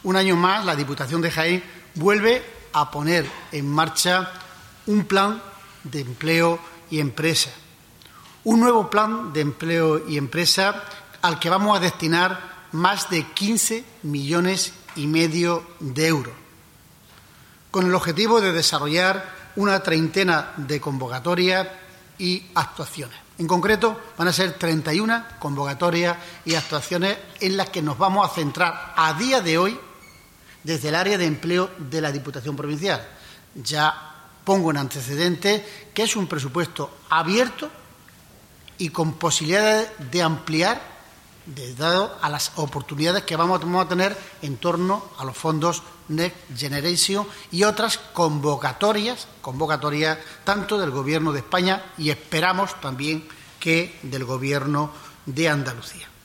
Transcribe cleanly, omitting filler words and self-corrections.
un año más la Diputación de Jaén vuelve a poner en marcha un plan de empleo y empresa. Un nuevo plan de empleo y empresa al que vamos a destinar más de 15,5 millones de euros, con el objetivo de desarrollar una treintena de convocatorias y actuaciones. En concreto, van a ser 31 convocatorias y actuaciones en las que nos vamos a centrar a día de hoy desde el área de empleo de la Diputación Provincial. Ya pongo en antecedentes que es un presupuesto abierto y con posibilidades de ampliar, dado a las oportunidades que vamos a tener en torno a los fondos Next Generation y otras convocatorias tanto del Gobierno de España y esperamos también que del Gobierno de Andalucía.